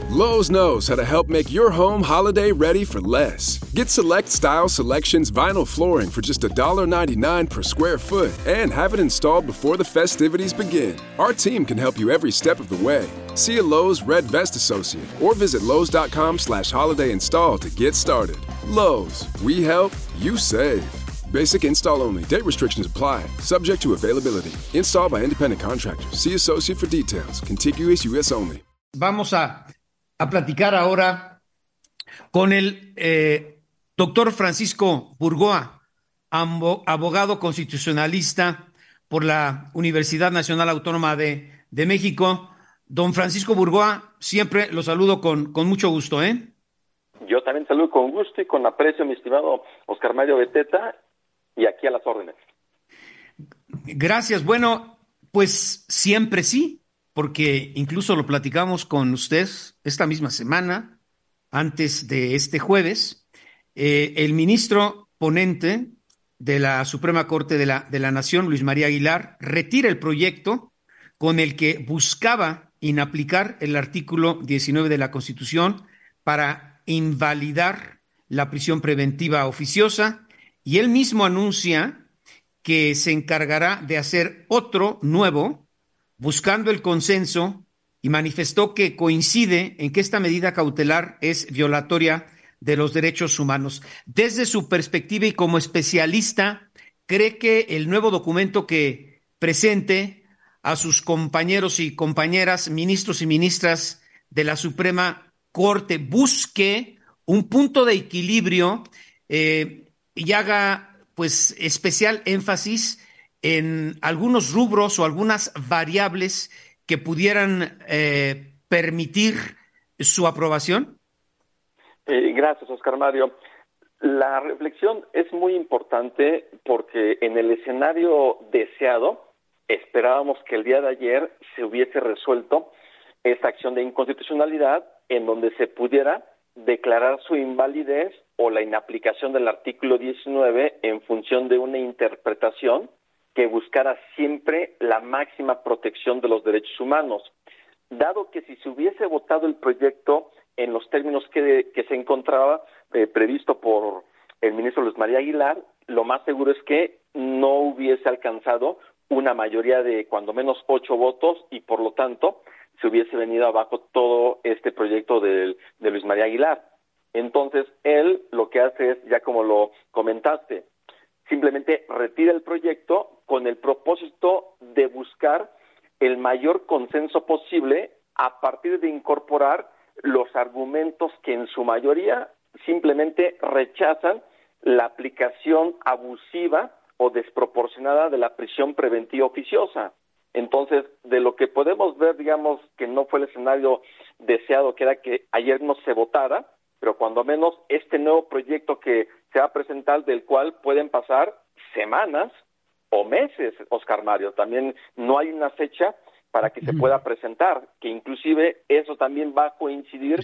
Lowe's knows how to help make your home holiday ready for less. Get Select Style Selections vinyl flooring for just $1.99 per square foot and have it installed before the festivities begin. Our team can help you every step of the way. See a Lowe's Red Vest associate or visit Lowe's.com/holiday install to get started. Lowe's, we help, you save. Basic install only. Date restrictions apply. Subject to availability. Installed by independent contractors. See associate for details. Contiguous US only. Vamos a platicar ahora con el doctor Francisco Burgoa, abogado constitucionalista por la Universidad Nacional Autónoma de México. Don Francisco Burgoa, siempre lo saludo con mucho gusto, ¿eh? Yo también saludo con gusto y con aprecio, mi estimado Oscar Mario Beteta, y aquí a las órdenes. Gracias. Bueno, pues siempre sí, porque incluso lo platicamos con usted esta misma semana, antes de este jueves. El ministro ponente de la Suprema Corte de la Nación, Luis María Aguilar, retira el proyecto con el que buscaba inaplicar el artículo 19 de la Constitución para invalidar la prisión preventiva oficiosa, y él mismo anuncia que se encargará de hacer otro nuevo, buscando el consenso, y manifestó que coincide en que esta medida cautelar es violatoria de los derechos humanos. Desde su perspectiva y como especialista, ¿cree que el nuevo documento que presente a sus compañeros y compañeras, ministros y ministras de la Suprema Corte, busque un punto de equilibrio y haga pues especial énfasis en algunos rubros o algunas variables que pudieran permitir su aprobación? Gracias, Oscar Mario. La reflexión es muy importante porque en el escenario deseado esperábamos que el día de ayer se hubiese resuelto esta acción de inconstitucionalidad en donde se pudiera declarar su invalidez o la inaplicación del artículo 19 en función de una interpretación que buscara siempre la máxima protección de los derechos humanos. Dado que si se hubiese votado el proyecto en los términos que se encontraba previsto por el ministro Luis María Aguilar, lo más seguro es que no hubiese alcanzado una mayoría de cuando menos 8 votos y por lo tanto se hubiese venido abajo todo este proyecto de Luis María Aguilar. Entonces, él lo que hace es, ya como lo comentaste, simplemente retira el proyecto con el propósito de buscar el mayor consenso posible a partir de incorporar los argumentos que en su mayoría simplemente rechazan la aplicación abusiva o desproporcionada de la prisión preventiva oficiosa. Entonces, de lo que podemos ver, digamos, que no fue el escenario deseado, que era que ayer no se votara, pero cuando menos este nuevo proyecto que se va a presentar, del cual pueden pasar semanas o meses, Oscar Mario. También no hay una fecha para que se pueda presentar, que inclusive eso también va a coincidir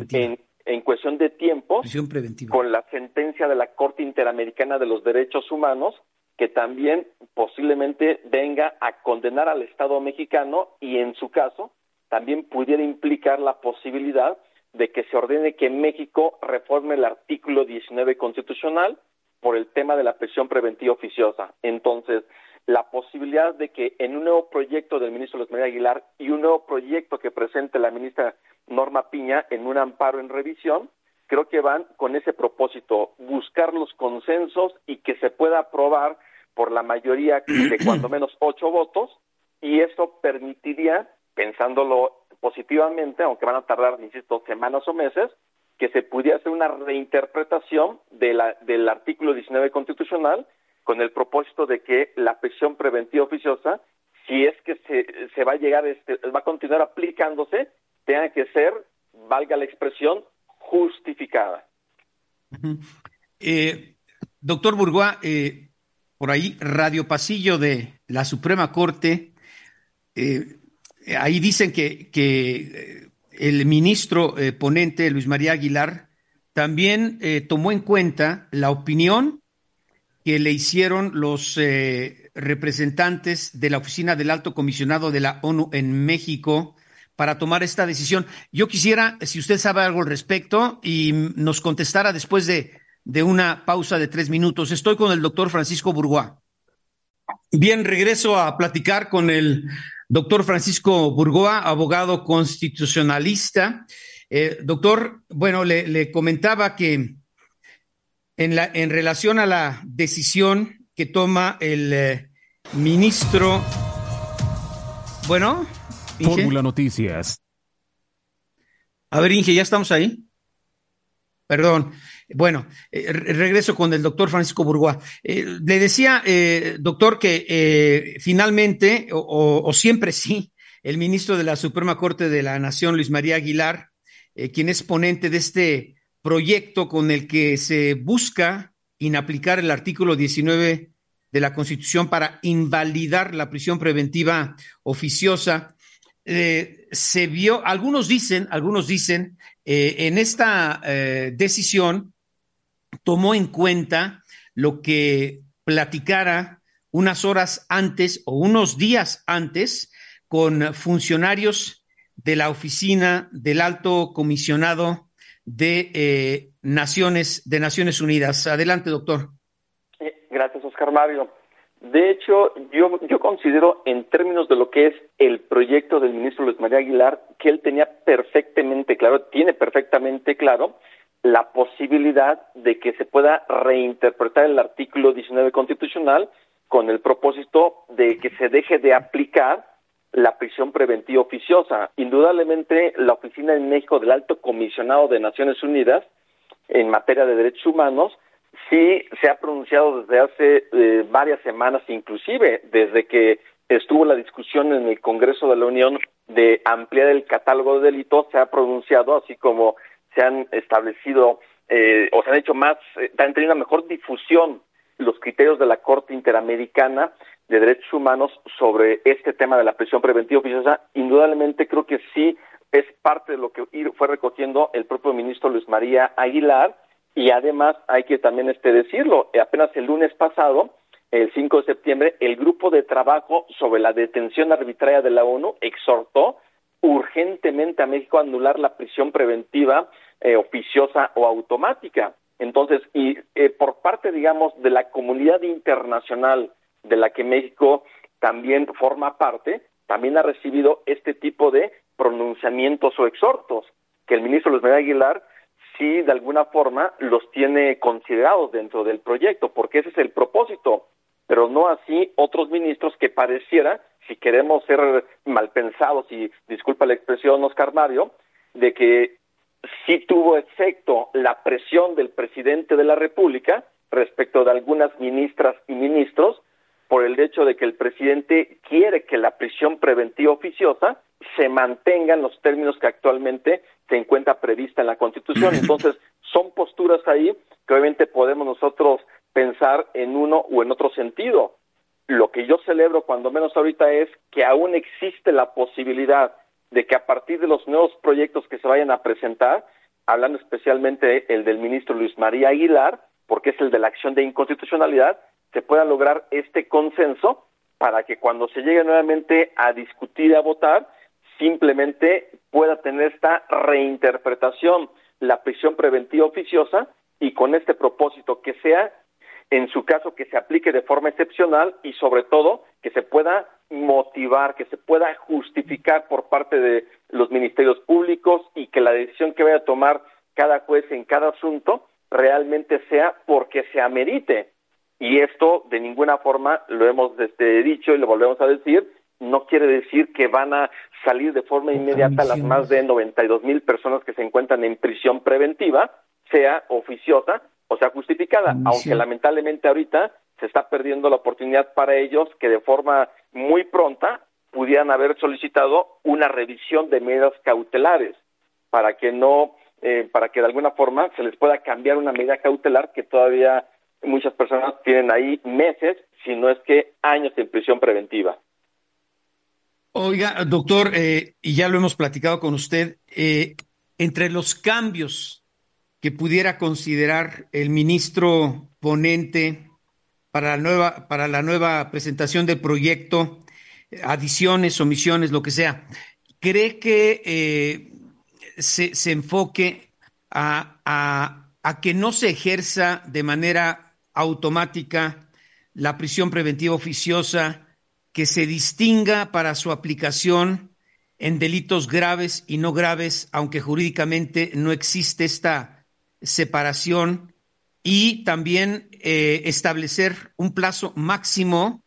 en cuestión de tiempos con la sentencia de la Corte Interamericana de los Derechos Humanos, que también posiblemente venga a condenar al Estado mexicano y en su caso también pudiera implicar la posibilidad de que se ordene que México reforme el artículo 19 constitucional por el tema de la prisión preventiva oficiosa. Entonces, la posibilidad de que en un nuevo proyecto del ministro Luis María Aguilar y un nuevo proyecto que presente la ministra Norma Piña en un amparo en revisión, creo que van con ese propósito, buscar los consensos y que se pueda aprobar por la mayoría de cuando menos 8 votos, y eso permitiría, pensándolo positivamente, aunque van a tardar, insisto, semanas o meses, que se pudiera hacer una reinterpretación del artículo 19 constitucional con el propósito de que la prisión preventiva oficiosa, si es que se va a llegar, va a continuar aplicándose, tenga que ser, valga la expresión, justificada. Doctor Burgoa, por ahí, Radio Pasillo de la Suprema Corte, ahí dicen que el ministro ponente, Luis María Aguilar, también tomó en cuenta la opinión que le hicieron los representantes de la Oficina del Alto Comisionado de la ONU en México para tomar esta decisión. Yo quisiera, si usted sabe algo al respecto, y nos contestara después de una pausa de 3 minutos. Estoy con el doctor Francisco Bourgois. Bien, regreso a platicar con el doctor Francisco Bourgois, abogado constitucionalista. Doctor, bueno, le comentaba que en relación a la decisión que toma el ministro, bueno, Inge. Fórmula Noticias. A ver, Inge, ¿ya estamos ahí? Perdón. Bueno, regreso con el doctor Francisco Bourgois. Le decía, doctor, que finalmente, o siempre sí, el ministro de la Suprema Corte de la Nación, Luis María Aguilar, quien es ponente de este proyecto con el que se busca inaplicar el artículo 19 de la Constitución para invalidar la prisión preventiva oficiosa, se vio, algunos dicen, en esta decisión tomó en cuenta lo que platicara unas horas antes o unos días antes con funcionarios de la oficina del Alto Comisionado de Naciones Unidas. Adelante, doctor. Gracias, Oscar Mario. De hecho, yo considero, en términos de lo que es el proyecto del ministro Luis María Aguilar, que él tiene perfectamente claro la posibilidad de que se pueda reinterpretar el artículo 19 constitucional con el propósito de que se deje de aplicar la prisión preventiva oficiosa. Indudablemente, la Oficina en México del Alto Comisionado de Naciones Unidas en materia de derechos humanos sí se ha pronunciado desde hace varias semanas, inclusive desde que estuvo la discusión en el Congreso de la Unión de ampliar el catálogo de delitos, se ha pronunciado, así como se han establecido o se han hecho más, han tenido una mejor difusión los criterios de la Corte Interamericana de Derechos Humanos sobre este tema de la prisión preventiva oficiosa. Indudablemente creo que sí es parte de lo que fue recogiendo el propio ministro Luis María Aguilar. Y además hay que también decirlo, apenas el lunes pasado, el 5 de septiembre, el grupo de trabajo sobre la detención arbitraria de la ONU exhortó urgentemente a México a anular la prisión preventiva oficiosa o automática. Entonces, por parte, digamos, de la comunidad internacional de la que México también forma parte, también ha recibido este tipo de pronunciamientos o exhortos que el ministro Luis María Aguilar sí de alguna forma los tiene considerados dentro del proyecto, porque ese es el propósito, pero no así otros ministros que pareciera, si queremos ser malpensados, y disculpa la expresión, Oscar Mario, de que sí tuvo efecto la presión del presidente de la República respecto de algunas ministras y ministros por el hecho de que el presidente quiere que la prisión preventiva oficiosa se mantenga en los términos que actualmente se encuentra prevista en la Constitución. Entonces, son posturas ahí que obviamente podemos nosotros pensar en uno o en otro sentido. Lo que yo celebro, cuando menos ahorita, es que aún existe la posibilidad de que a partir de los nuevos proyectos que se vayan a presentar, hablando especialmente el del ministro Luis María Aguilar, porque es el de la acción de inconstitucionalidad, se pueda lograr este consenso para que cuando se llegue nuevamente a discutir y a votar, simplemente pueda tener esta reinterpretación la prisión preventiva oficiosa, y con este propósito que sea, en su caso, que se aplique de forma excepcional y sobre todo que se pueda motivar, que se pueda justificar por parte de los ministerios públicos, y que la decisión que vaya a tomar cada juez en cada asunto realmente sea porque se amerite. Y esto de ninguna forma, lo hemos dicho y lo volvemos a decir, no quiere decir que van a salir de forma inmediata las más de 92,000 personas que se encuentran en prisión preventiva, sea oficiosa o sea justificada, aunque lamentablemente ahorita se está perdiendo la oportunidad para ellos que de forma muy pronta pudieran haber solicitado una revisión de medidas cautelares para que de alguna forma se les pueda cambiar una medida cautelar que todavía muchas personas tienen ahí meses, si no es que años en prisión preventiva. Oiga, doctor, y ya lo hemos platicado con usted, entre los cambios que pudiera considerar el ministro ponente para la nueva presentación del proyecto, adiciones, omisiones, lo que sea, ¿cree que se enfoque a que no se ejerza de manera automática la prisión preventiva oficiosa, que se distinga para su aplicación en delitos graves y no graves, aunque jurídicamente no existe esta separación, y también establecer un plazo máximo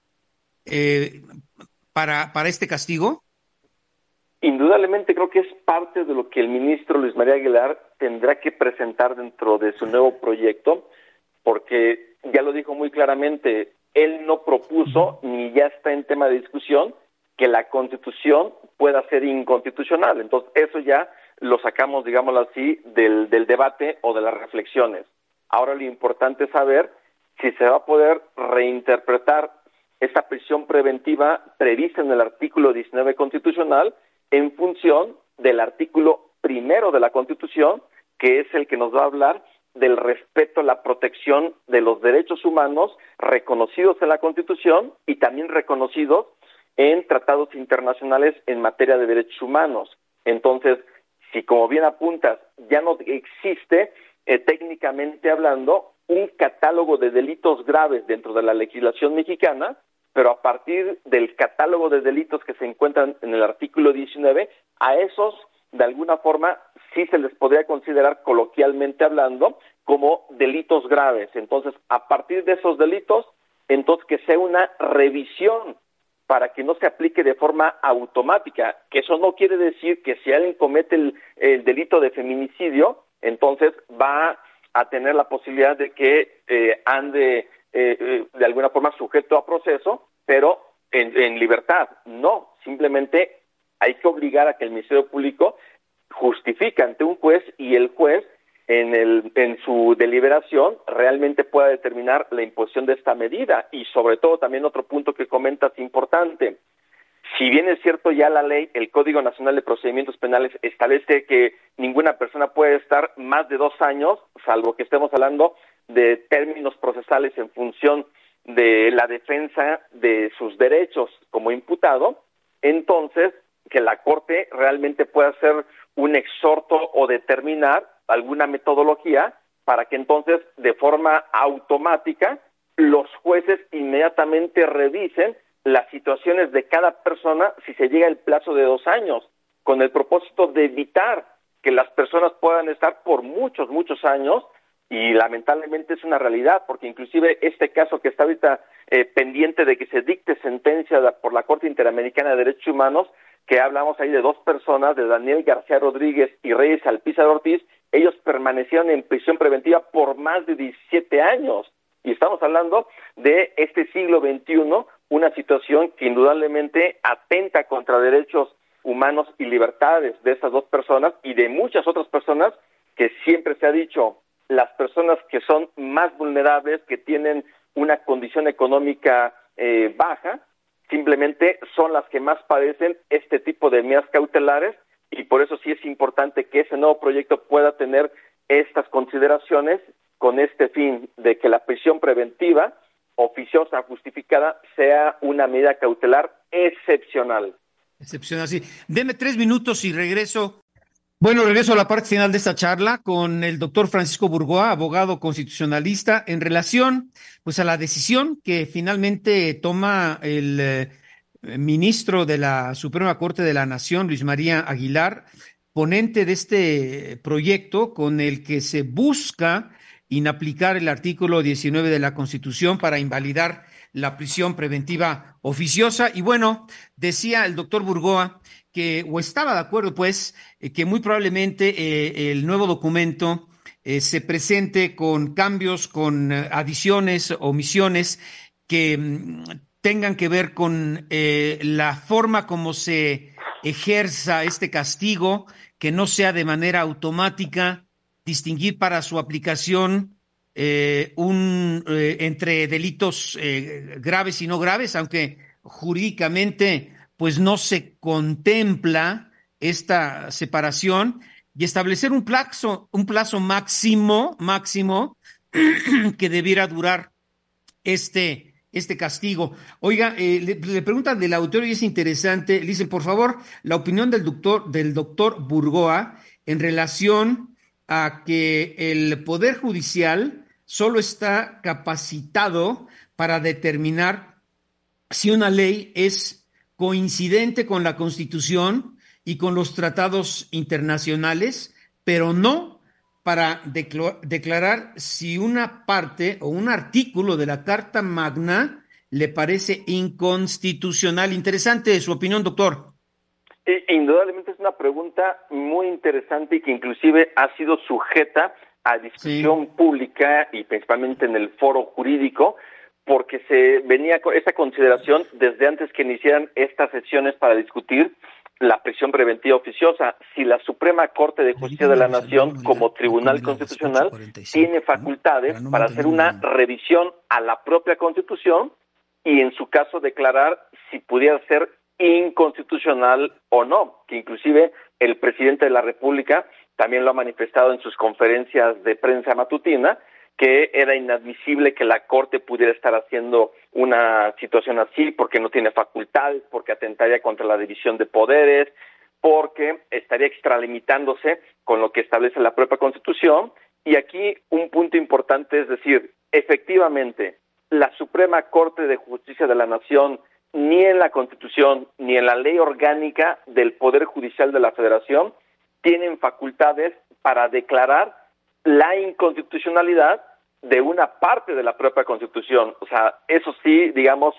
eh, para este castigo? Indudablemente creo que es parte de lo que el ministro Luis María Aguilar tendrá que presentar dentro de su nuevo proyecto, porque ya lo dijo muy claramente, él no propuso ni ya está en tema de discusión que la Constitución pueda ser inconstitucional. Entonces eso ya lo sacamos, digámoslo así, del debate o de las reflexiones. Ahora lo importante es saber si se va a poder reinterpretar esta prisión preventiva prevista en el artículo 19 constitucional en función del artículo primero de la Constitución, que es el que nos va a hablar del respeto a la protección de los derechos humanos reconocidos en la Constitución y también reconocidos en tratados internacionales en materia de derechos humanos. Entonces, si como bien apuntas, ya no existe técnicamente hablando un catálogo de delitos graves dentro de la legislación mexicana, pero a partir del catálogo de delitos que se encuentran en el artículo 19, a esos, de alguna forma, sí se les podría considerar, coloquialmente hablando, como delitos graves. Entonces, a partir de esos delitos, entonces que sea una revisión para que no se aplique de forma automática, que eso no quiere decir que si alguien comete el delito de feminicidio, entonces va a tener la posibilidad de que ande de alguna forma sujeto a proceso, pero en libertad. No, simplemente hay que obligar a que el Ministerio Público justifique ante un juez y el juez en su deliberación realmente pueda determinar la imposición de esta medida. Y sobre todo también otro punto que comentas importante, si bien es cierto ya la ley, el Código Nacional de Procedimientos Penales establece que ninguna persona puede estar más de 2 años, salvo que estemos hablando de términos procesales en función de la defensa de sus derechos como imputado, entonces que la Corte realmente pueda hacer un exhorto o determinar alguna metodología para que entonces de forma automática los jueces inmediatamente revisen las situaciones de cada persona si se llega el plazo de 2 años, con el propósito de evitar que las personas puedan estar por muchos, muchos años, y lamentablemente es una realidad, porque inclusive este caso que está ahorita pendiente de que se dicte sentencia por la Corte Interamericana de Derechos Humanos, que hablamos ahí de 2 personas, de Daniel García Rodríguez y Reyes Alpizar Ortiz, ellos permanecieron en prisión preventiva por más de 17 años, y estamos hablando de este siglo XXI, una situación que indudablemente atenta contra derechos humanos y libertades de estas 2 personas y de muchas otras personas que siempre se ha dicho, las personas que son más vulnerables, que tienen una condición económica baja, simplemente son las que más padecen este tipo de medidas cautelares, y por eso sí es importante que ese nuevo proyecto pueda tener estas consideraciones con este fin de que la prisión preventiva oficiosa justificada sea una medida cautelar excepcional. Excepcional, sí. Deme 3 minutos y regreso. Bueno, regreso a la parte final de esta charla con el doctor Francisco Burgoa, abogado constitucionalista, en relación pues a la decisión que finalmente toma el ministro de la Suprema Corte de la Nación, Luis María Aguilar, ponente de este proyecto con el que se busca inaplicar el artículo 19 de la Constitución para invalidar la prisión preventiva oficiosa. Y bueno, decía el doctor Burgoa que, o estaba de acuerdo, pues, que muy probablemente el nuevo documento se presente con cambios, con adiciones, omisiones que tengan que ver con la forma como se ejerza este castigo, que no sea de manera automática, distinguir para su aplicación entre delitos graves y no graves, aunque jurídicamente pues no se contempla esta separación, y establecer un plazo máximo que debiera durar este este castigo. Oiga, le preguntan del auditorio y es interesante. Le dicen, por favor, la opinión del doctor Burgoa en relación a que el Poder Judicial solo está capacitado para determinar si una ley es coincidente con la Constitución y con los tratados internacionales, pero no para declarar si una parte o un artículo de la Carta Magna le parece inconstitucional. Interesante su opinión, doctor. Indudablemente es una pregunta muy interesante y que inclusive ha sido sujeta a discusión pública y principalmente en el foro jurídico, porque se venía con esa consideración desde antes que iniciaran estas sesiones para discutir la prisión preventiva oficiosa. Si la Suprema Corte de Justicia de la Nación, como Tribunal Constitucional, tiene facultades para hacer una revisión a la propia Constitución y en su caso declarar si pudiera ser inconstitucional o no, que inclusive el presidente de la República también lo ha manifestado en sus conferencias de prensa matutina, que era inadmisible que la Corte pudiera estar haciendo una situación así porque no tiene facultades, porque atentaría contra la división de poderes, porque estaría extralimitándose con lo que establece la propia Constitución. Y aquí un punto importante es decir, efectivamente, la Suprema Corte de Justicia de la Nación, ni en la Constitución ni en la Ley Orgánica del Poder Judicial de la Federación tienen facultades para declarar la inconstitucionalidad de una parte de la propia Constitución. O sea, eso sí, digamos,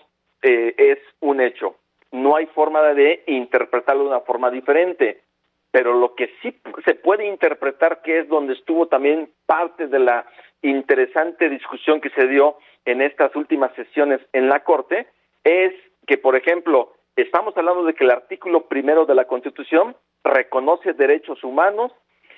es un hecho. No hay forma de interpretarlo de una forma diferente, pero lo que sí se puede interpretar, que es donde estuvo también parte de la interesante discusión que se dio en estas últimas sesiones en la Corte, es que, por ejemplo, estamos hablando de que el artículo 1 de la Constitución reconoce derechos humanos,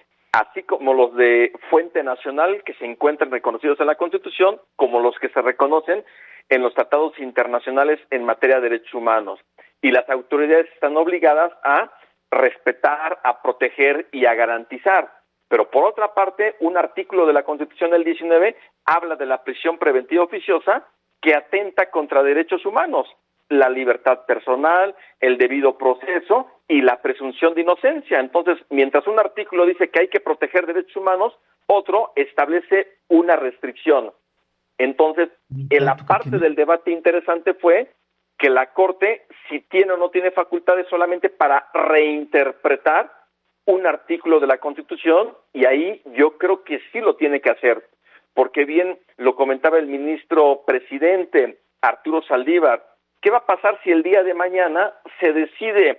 así como los de fuente nacional que se encuentran reconocidos en la Constitución, como los que se reconocen en los tratados internacionales en materia de derechos humanos. Y las autoridades están obligadas a respetar, a proteger y a garantizar. Pero por otra parte, un artículo de la Constitución del 19 habla de la prisión preventiva oficiosa que atenta contra derechos humanos, la libertad personal, el debido proceso y la presunción de inocencia. Entonces, mientras un artículo dice que hay que proteger derechos humanos, otro establece una restricción. Entonces, en la parte del debate interesante fue que la Corte, si tiene o no tiene facultades solamente para reinterpretar un artículo de la Constitución, y ahí yo creo que sí lo tiene que hacer, porque bien lo comentaba el ministro presidente Arturo Saldívar. ¿Qué va a pasar si el día de mañana se decide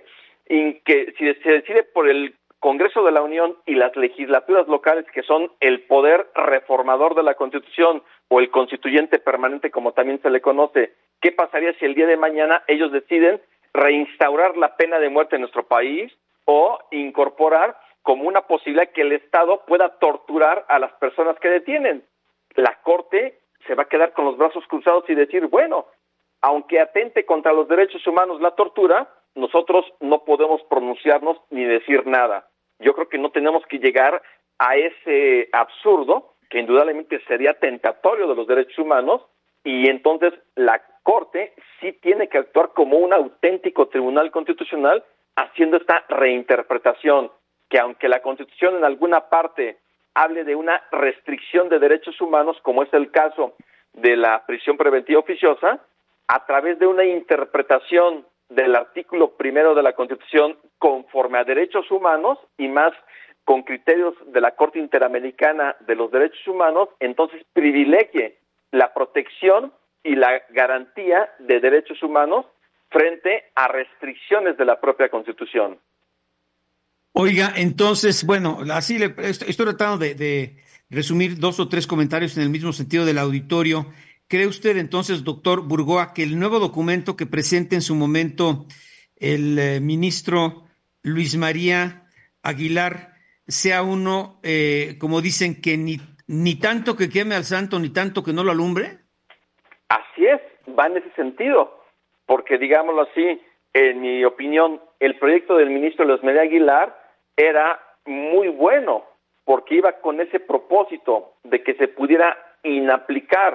por el Congreso de la Unión y las legislaturas locales, que son el poder reformador de la Constitución o el constituyente permanente, como también se le conoce? ¿Qué pasaría si el día de mañana ellos deciden reinstaurar la pena de muerte en nuestro país o incorporar como una posibilidad que el Estado pueda torturar a las personas que detienen? La Corte se va a quedar con los brazos cruzados y decir, bueno, aunque atente contra los derechos humanos la tortura, nosotros no podemos pronunciarnos ni decir nada. Yo creo que no tenemos que llegar a ese absurdo, que indudablemente sería tentatorio de los derechos humanos, y entonces la Corte sí tiene que actuar como un auténtico tribunal constitucional haciendo esta reinterpretación, que aunque la Constitución en alguna parte hable de una restricción de derechos humanos, como es el caso de la prisión preventiva oficiosa, a través de una interpretación del artículo 1 de la Constitución conforme a derechos humanos y más con criterios de la Corte Interamericana de los Derechos Humanos, entonces privilegie la protección y la garantía de derechos humanos frente a restricciones de la propia Constitución. Oiga, entonces, bueno, así estoy tratando de resumir 2 o 3 comentarios en el mismo sentido del auditorio. ¿Cree usted entonces, doctor Burgoa, que el nuevo documento que presente en su momento el ministro Luis María Aguilar sea uno, como dicen, que ni tanto que queme al santo, ni tanto que no lo alumbre? Así es, va en ese sentido, porque digámoslo así, en mi opinión, el proyecto del ministro Luis María Aguilar era muy bueno, porque iba con ese propósito de que se pudiera inaplicar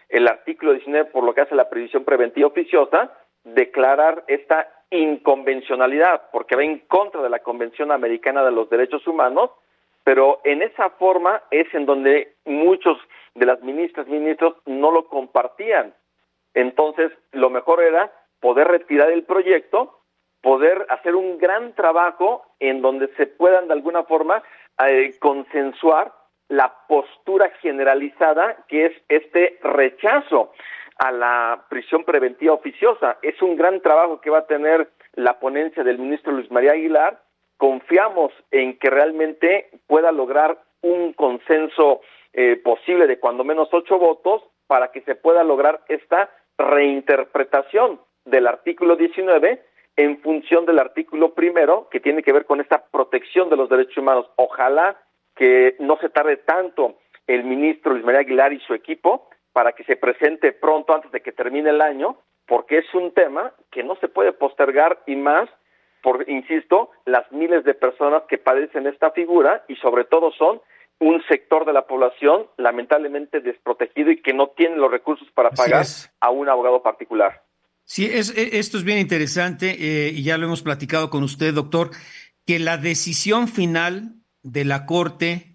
el artículo 19, por lo que hace la prisión preventiva oficiosa, declarar esta inconvencionalidad, porque va en contra de la Convención Americana de los Derechos Humanos, pero en esa forma es en donde muchos de las ministras y ministros no lo compartían. Entonces, lo mejor era poder retirar el proyecto, poder hacer un gran trabajo en donde se puedan de alguna forma consensuar la postura generalizada, que es este rechazo a la prisión preventiva oficiosa. Es un gran trabajo que va a tener la ponencia del ministro Luis María Aguilar. Confiamos en que realmente pueda lograr un consenso posible de cuando menos 8 votos para que se pueda lograr esta reinterpretación del artículo 19 en función del artículo 1, que tiene que ver con esta protección de los derechos humanos. Ojalá que no se tarde tanto el ministro Luis María Aguilar y su equipo para que se presente pronto antes de que termine el año, porque es un tema que no se puede postergar, y más por, insisto, las miles de personas que padecen esta figura, y sobre todo son un sector de la población lamentablemente desprotegido y que no tiene los recursos para pagar a un abogado particular. Sí, esto es bien interesante, y ya lo hemos platicado con usted, doctor, que la decisión final de la Corte,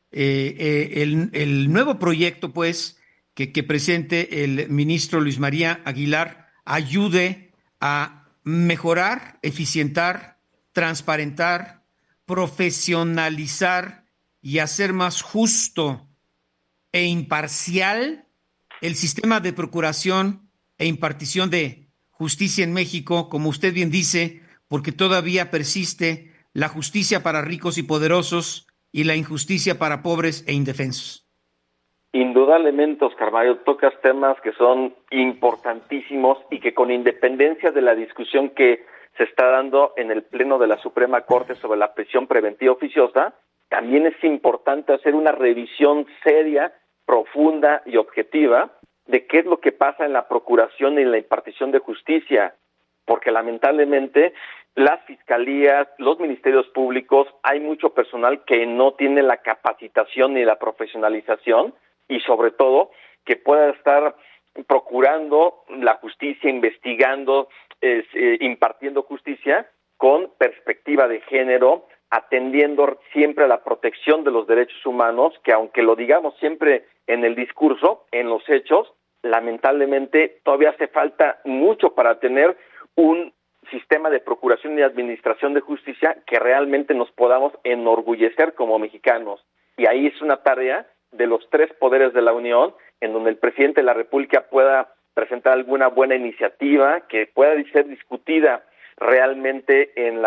el nuevo proyecto, pues, que presente el ministro Luis María Aguilar, ayude a mejorar, eficientar, transparentar, profesionalizar y hacer más justo e imparcial el sistema de procuración e impartición de justicia en México, como usted bien dice, porque todavía persiste la justicia para ricos y poderosos y la injusticia para pobres e indefensos. Indudablemente, Oscar Mario, tocas temas que son importantísimos y que, con independencia de la discusión que se está dando en el Pleno de la Suprema Corte sobre la prisión preventiva oficiosa, también es importante hacer una revisión seria, profunda y objetiva de qué es lo que pasa en la procuración y en la impartición de justicia, porque lamentablemente las fiscalías, los ministerios públicos, hay mucho personal que no tiene la capacitación ni la profesionalización, y sobre todo que pueda estar procurando la justicia, investigando, impartiendo justicia con perspectiva de género, atendiendo siempre a la protección de los derechos humanos, que aunque lo digamos siempre en el discurso, en los hechos, lamentablemente todavía hace falta mucho para tener un sistema de procuración y administración de justicia que realmente nos podamos enorgullecer como mexicanos. Y ahí es una tarea de los 3 poderes de la Unión, en donde el presidente de la República pueda presentar alguna buena iniciativa que pueda ser discutida realmente en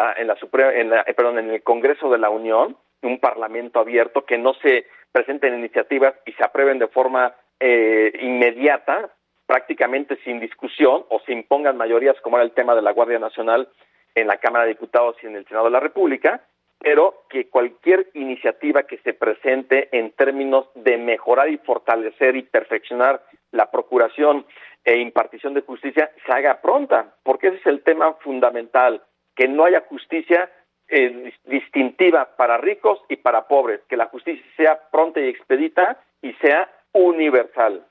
el Congreso de la Unión, un parlamento abierto, que no se presenten iniciativas y se aprueben de forma inmediata, prácticamente sin discusión, o se impongan mayorías, como era el tema de la Guardia Nacional en la Cámara de Diputados y en el Senado de la República, pero que cualquier iniciativa que se presente en términos de mejorar y fortalecer y perfeccionar la procuración e impartición de justicia se haga pronta, porque ese es el tema fundamental, que no haya justicia distintiva para ricos y para pobres, que la justicia sea pronta y expedita y sea universal.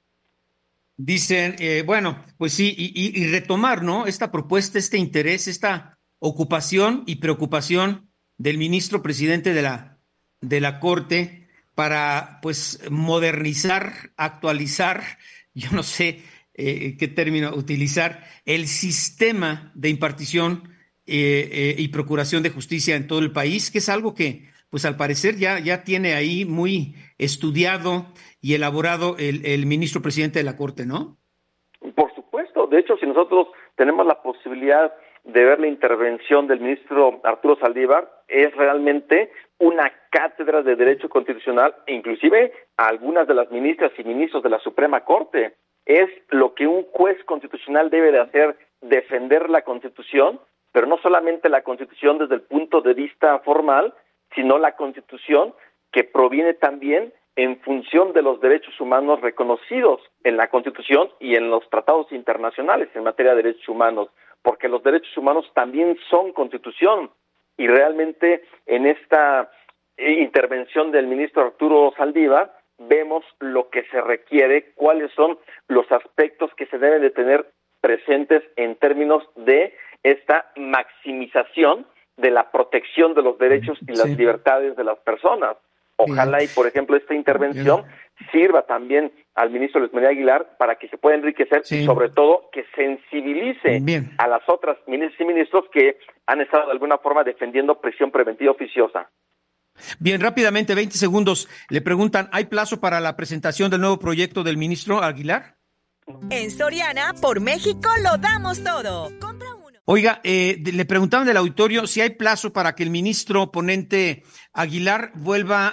Dicen, bueno, pues sí, y retomar, ¿no? Esta propuesta, este interés, esta ocupación y preocupación del ministro presidente de la Corte para, pues, modernizar, actualizar, yo no sé qué término utilizar, el sistema de impartición y procuración de justicia en todo el país, que es algo que, pues, al parecer ya tiene ahí muy estudiado y elaborado el ministro presidente de la Corte, ¿no? Por supuesto. De hecho, si nosotros tenemos la posibilidad de ver la intervención del ministro Arturo Saldívar, es realmente una cátedra de Derecho Constitucional, e inclusive a algunas de las ministras y ministros de la Suprema Corte. Es lo que un juez constitucional debe de hacer, defender la Constitución, pero no solamente la Constitución desde el punto de vista formal, sino la Constitución que proviene también en función de los derechos humanos reconocidos en la Constitución y en los tratados internacionales en materia de derechos humanos, porque los derechos humanos también son Constitución, y realmente en esta intervención del ministro Arturo Saldívar vemos lo que se requiere, cuáles son los aspectos que se deben de tener presentes en términos de esta maximización de la protección de los derechos y las libertades de las personas. Ojalá y, por ejemplo, esta intervención sirva también al ministro Luis María Aguilar para que se pueda enriquecer y, sobre todo, que sensibilice a las otras ministras y ministros que han estado de alguna forma defendiendo prisión preventiva oficiosa. Bien, rápidamente, 20 segundos. Le preguntan, ¿hay plazo para la presentación del nuevo proyecto del ministro Aguilar? En Soriana, por México, lo damos todo. Compra uno. Oiga, le preguntaban del auditorio si hay plazo para que el ministro ponente Aguilar vuelva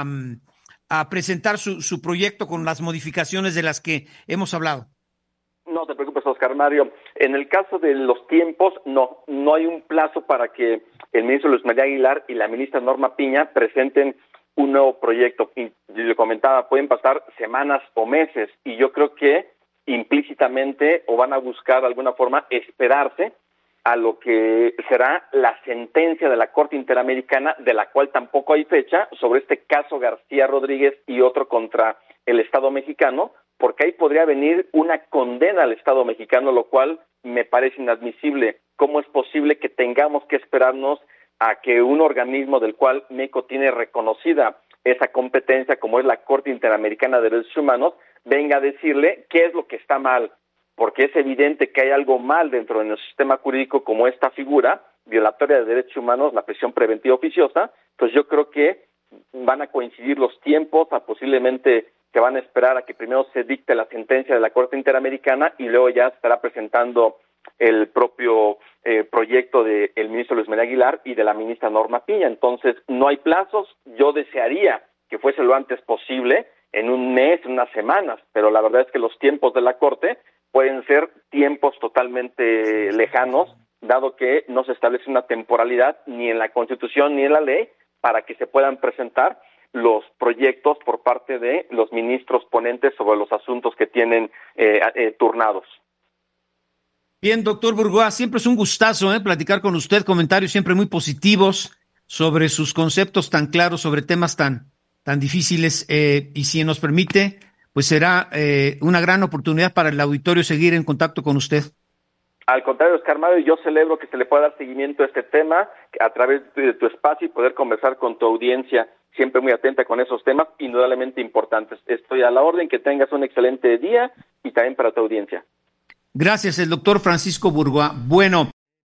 a presentar su proyecto con las modificaciones de las que hemos hablado. No te preocupes, Oscar Mario. En el caso de los tiempos, no hay un plazo para que el ministro Luis María Aguilar y la ministra Norma Piña presenten un nuevo proyecto. Y le comentaba, pueden pasar semanas o meses, y yo creo que implícitamente o van a buscar de alguna forma esperarse a lo que será la sentencia de la Corte Interamericana, de la cual tampoco hay fecha, sobre este caso García Rodríguez y otro contra el Estado mexicano, porque ahí podría venir una condena al Estado mexicano, lo cual me parece inadmisible. ¿Cómo es posible que tengamos que esperarnos a que un organismo del cual México tiene reconocida esa competencia, como es la Corte Interamericana de Derechos Humanos, venga a decirle qué es lo que está mal? Porque es evidente que hay algo mal dentro de nuestro sistema jurídico como esta figura violatoria de derechos humanos, la prisión preventiva oficiosa. Pues yo creo que van a coincidir los tiempos, posiblemente se van a esperar a que primero se dicte la sentencia de la Corte Interamericana y luego ya se estará presentando el propio proyecto del ministro Luis María Aguilar y de la ministra Norma Piña. Entonces, no hay plazos. Yo desearía que fuese lo antes posible, en un mes, en unas semanas, pero la verdad es que los tiempos de la Corte pueden ser tiempos totalmente lejanos, dado que no se establece una temporalidad ni en la Constitución ni en la ley para que se puedan presentar los proyectos por parte de los ministros ponentes sobre los asuntos que tienen turnados. Bien, doctor Burgoa, siempre es un gustazo platicar con usted, comentarios siempre muy positivos sobre sus conceptos tan claros, sobre temas tan difíciles, y si nos permite, pues será una gran oportunidad para el auditorio seguir en contacto con usted. Al contrario, Oscar Mario, yo celebro que se le pueda dar seguimiento a este tema a través de tu espacio y poder conversar con tu audiencia, siempre muy atenta con esos temas, indudablemente importantes. Estoy a la orden, que tengas un excelente día y también para tu audiencia. Gracias, el doctor Francisco Burgoa. Bueno,